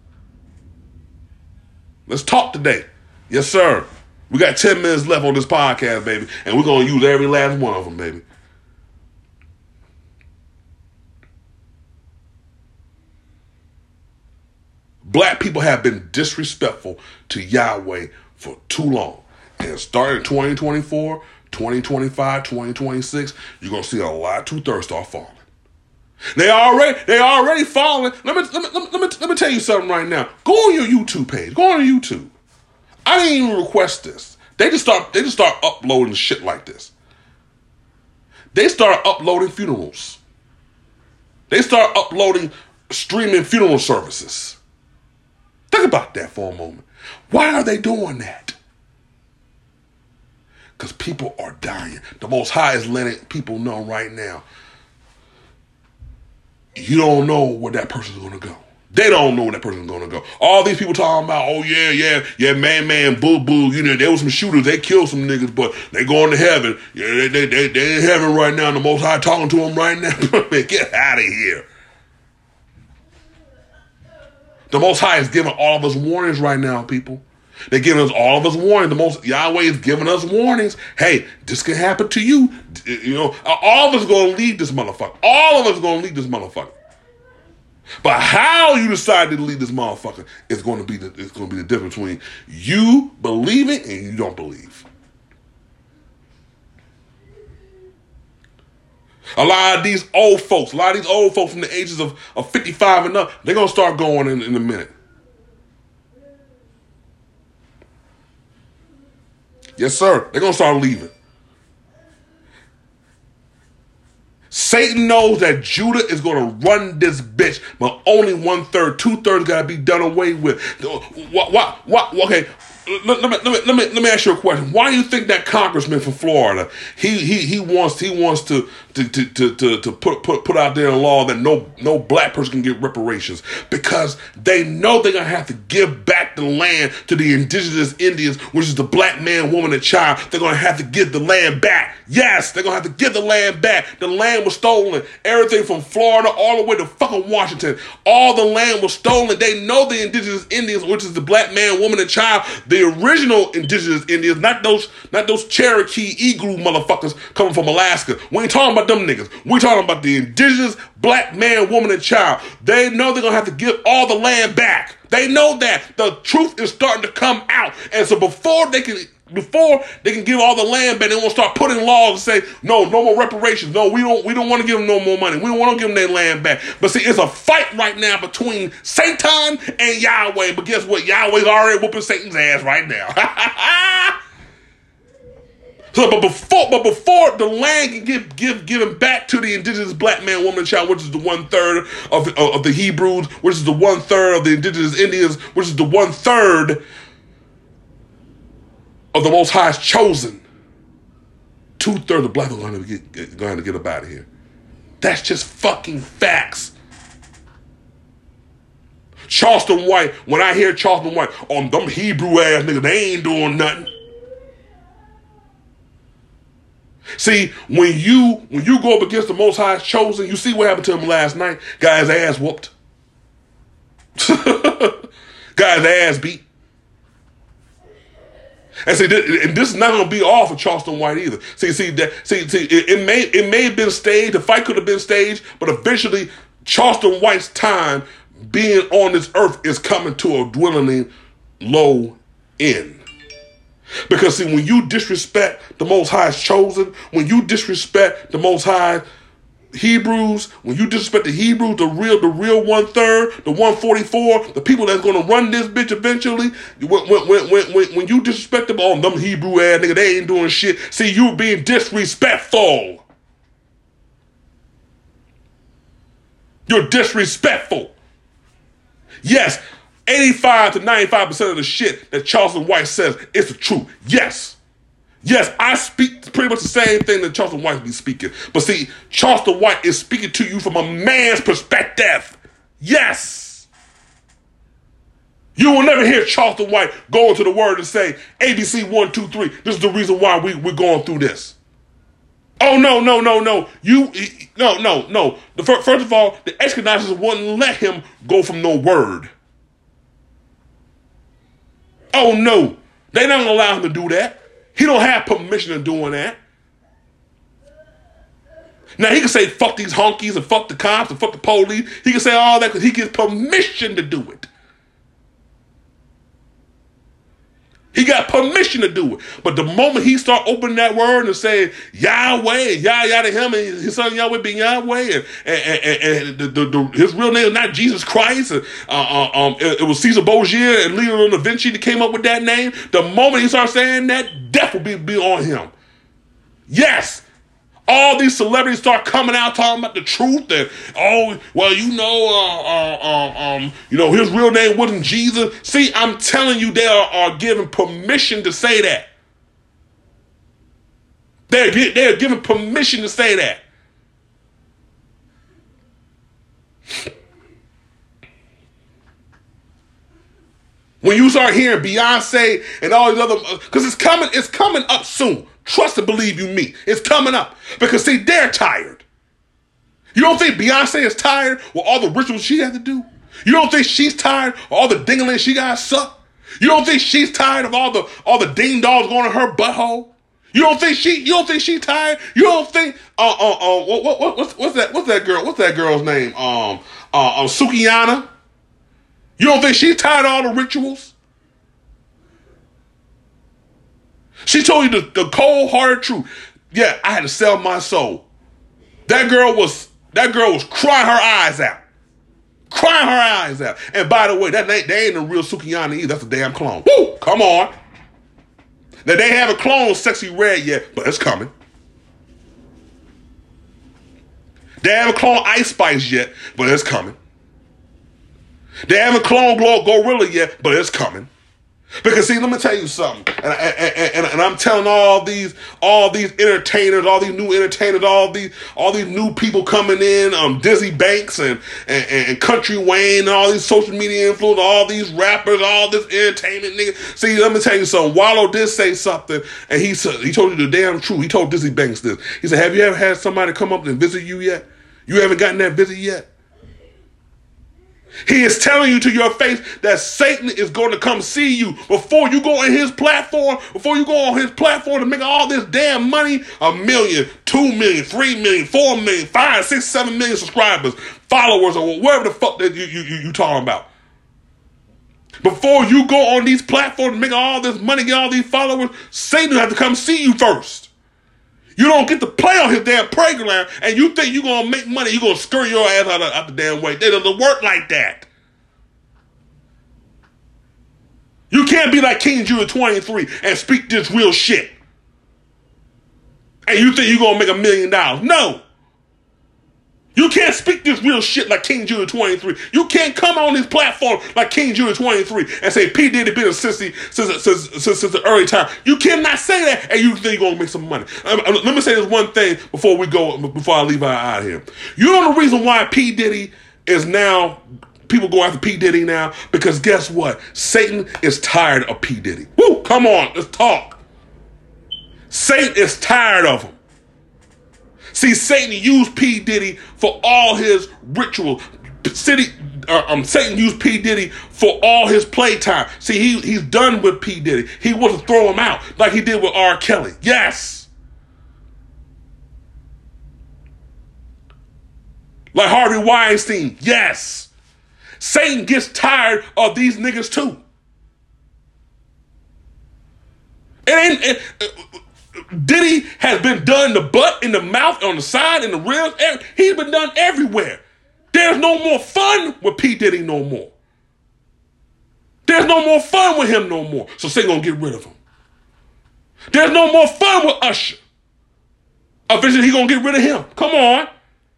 Let's talk today. Yes, sir. We got ten minutes left on this podcast, baby. And we're going to use every last one of them, baby. Black people have been disrespectful to Yahweh for too long. And starting in twenty twenty-four, twenty twenty-five, twenty twenty-six, you're going to see a lot of two-thirds start falling. They already, they already falling. Let me, let me, let me, let me, let me tell you something right now. Go on your YouTube page. Go on YouTube. I didn't even request this. They just start they just start uploading shit like this. They start uploading funerals. They start uploading streaming funeral services. Think about that for a moment. Why are they doing that? Because people are dying. The Most High is letting people know right now. You don't know where that person's going to go. They don't know where that person's going to go. All these people talking about, oh, yeah, yeah, yeah, man, man, boo, boo. You know, there was some shooters. They killed some niggas, but they going to heaven. Yeah, they, they, they, they in heaven right now. And the Most High talking to them right now. Man, get out of here. The Most High is giving all of us warnings right now, people. They're giving us all of us warnings. The most Yahweh is giving us warnings. Hey, this can happen to you. You know, all of us are going to leave this motherfucker. All of us are going to leave this motherfucker. But how you decide to leave this motherfucker is going to be the it's going to be the difference between you believing and you don't believe. A lot of these old folks, a lot of these old folks from the ages of, of fifty-five and up, they're going to start going in, in a minute. Yes, sir. They're going to start leaving. Satan knows that Judah is going to run this bitch, but only one third, two thirds got to be done away with. What? What? What? Okay. Let, let, me, let, me, let, me, let me ask you a question. Why do you think that congressman from Florida, he he he wants he wants to to to to, to, to put, put put out there a law that no no black person can get reparations? Because they know they're gonna have to give back the land to the indigenous Indians, which is the black man, woman, and child. They're gonna have to give the land back. Yes, they're gonna have to give the land back. The land was stolen. Everything from Florida all the way to fucking Washington. All the land was stolen. They know the indigenous Indians, which is the black man, woman, and child. The original indigenous Indians, not those, not those Cherokee igloo motherfuckers coming from Alaska. We ain't talking about them niggas. We talking about the indigenous black man, woman, and child. They know they're gonna have to give all the land back. They know that the truth is starting to come out, and so before they can. Before they can give all the land back, they want to start putting laws and say, no, no more reparations. No, we don't we don't want to give them no more money. We don't want to give them their land back. But see, it's a fight right now between Satan and Yahweh. But guess what? Yahweh's already whooping Satan's ass right now. So, but before, but before the land can give give given back to the indigenous black man, woman, and child, which is the one third of the, of the Hebrews, which is the one third of the indigenous Indians, which is the one third of the Most High's chosen, two thirds of black people are going to get, get going to get up out of here. That's just fucking facts. Charleston White, when I hear Charleston White on them Hebrew ass niggas, they ain't doing nothing. See, when you when you go up against the Most High's chosen, you see what happened to him last night. Got his ass whooped. Got his ass beat. And see, this, and this is not going to be all for Charleston White either. See, see, that, see, see, it, it may it may have been staged. The fight could have been staged, but eventually, Charleston White's time being on this earth is coming to a dwindling low end. Because see, when you disrespect the Most High's chosen, when you disrespect the Most High Hebrews, when you disrespect the Hebrews, the real, the real one third, the one forty-four, the people that's gonna run this bitch eventually, when when when when, when you disrespect them, oh, them Hebrew ass nigga, they ain't doing shit. See, you being disrespectful. You're disrespectful. Yes, eighty-five to ninety-five percent of the shit that Charleston White says is the truth. Yes. Yes, I speak pretty much the same thing that Charleston White be speaking. But see, Charleston White is speaking to you from a man's perspective. Yes. You will never hear Charleston White go into the word and say, A B C one, two, three, this is the reason why we, we're going through this. Oh, no, no, no, no. You, no, no, no. The, first of all, the Ashkenazis wouldn't let him go from no word. Oh, no. They don't allow him to do that. He don't have permission of doing that. Now, he can say, fuck these honkies and fuck the cops and fuck the police. He can say all that because he gets permission to do it. He got permission to do it. But the moment he start opening that word and saying Yahweh, Yah, Yah to him, and his son Yahweh being Yahweh, and, and, and, and the, the, the, his real name is not Jesus Christ, and, uh, uh, um, it, it was Caesar Borgia and Leonardo da Vinci that came up with that name. The moment he starts saying that, death will be, be on him. Yes. All these celebrities start coming out talking about the truth and, oh, well, you know, uh, uh, uh, um, you know, his real name wasn't Jesus. See, I'm telling you, they are, are given permission to say that. They're, they're given permission to say that. When you start hearing Beyonce and all these other, because it's coming, it's coming up soon. Trust and believe you me. It's coming up. Because, see, they're tired. You don't think Beyonce is tired with all the rituals she had to do? You don't think she's tired of all the dingling she got to suck? You don't think she's tired of all the all the ding dogs going to her butthole? You don't think she? You don't think she's tired? You don't think? Uh, uh, uh, what, what, what, what's, what's that? What's that girl? What's that girl's name? Um, uh, uh, Sukiyana. You don't think she's tired of all the rituals? She told you the, the cold-hearted truth. Yeah, I had to sell my soul. That girl was that girl was crying her eyes out. Crying her eyes out. And by the way, that ain't, that ain't a real Sukiyana either. That's a damn clone. Woo! Come on. Now, they haven't cloned Sexy Red yet, but it's coming. They haven't cloned Ice Spice yet, but it's coming. They haven't cloned Gorilla yet, but it's coming. Because, see, let me tell you something, and, and, and, and I'm telling all these, all these entertainers, all these new entertainers, all these, all these new people coming in, um, Dizzy Banks and, and, and Country Wayne, and all these social media influencers, all these rappers, all this entertainment nigga. See, let me tell you something. Wallow did say something, and he said, he told you the damn truth. He told Dizzy Banks this. He said, "Have you ever had somebody come up and visit you yet? You haven't gotten that visit yet." He is telling you to your face that Satan is going to come see you before you go on his platform, before you go on his platform to make all this damn money, a million, two million, three million, four million, five, six, seven million subscribers, followers, or whatever the fuck that you, you, you, you talking about. Before you go on these platforms to make all this money, get all these followers, Satan has to come see you first. You don't get to play on his damn playground, and you think you're going to make money, you're going to scurry your ass out, of, out the damn way. They doesn't work like that. You can't be like King Judah twenty-three and speak this real shit. And you think you're going to make a million dollars. No. You can't speak this real shit like King Judah twenty-three. You can't come on this platform like King Judah twenty-three and say P. Diddy been a sissy since, since, since, since the early time. You cannot say that and you think you're going to make some money. Um, let me say this one thing before we go, before I leave out of here. You know the reason why P. Diddy is now, people go after P. Diddy now? Because guess what? Satan is tired of P. Diddy. Woo, come on, let's talk. Satan is tired of him. See, Satan used P. Diddy for all his rituals. City, uh, um, Satan used P. Diddy for all his playtime. See, he, he's done with P. Diddy. He wants to throw him out like he did with R. Kelly. Yes. Like Harvey Weinstein. Yes. Satan gets tired of these niggas too. It ain't... It, it, Diddy has been done in the butt, in the mouth, on the side, in the ribs. He's been done everywhere. There's no more fun with P. Diddy no more. There's no more fun with him no more. So Satan gonna get rid of him. There's no more fun with Usher. Eventually he gonna get rid of him. Come on.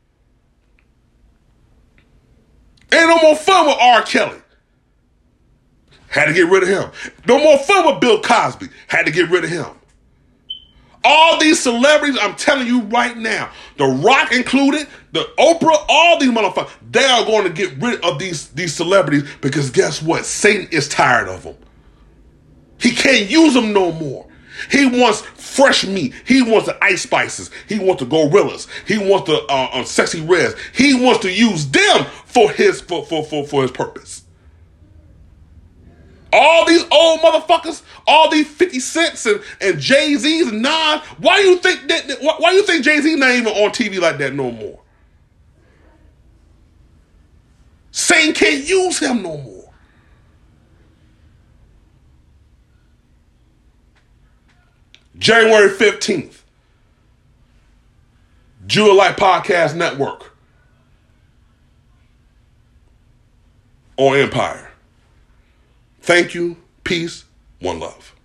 Ain't no more fun with R. Kelly. Had to get rid of him. No more fun with Bill Cosby. Had to get rid of him. All these celebrities, I'm telling you right now, The Rock included, the Oprah, all these motherfuckers, they are going to get rid of these, these celebrities because guess what? Satan is tired of them. He can't use them no more. He wants fresh meat. He wants the Ice Spices. He wants the Gorillas. He wants the uh, uh, Sexy Reds. He wants to use them for his for for for, for his purpose. All these old motherfuckers, all these fifty cents and, and Jay-Z's and Nas, why you think that, that why, why you think Jay-Z not even on T V like that no more? Satan can't use him no more. January fifteenth, Judah Light Podcast Network on Empire. Thank you. Peace. One love.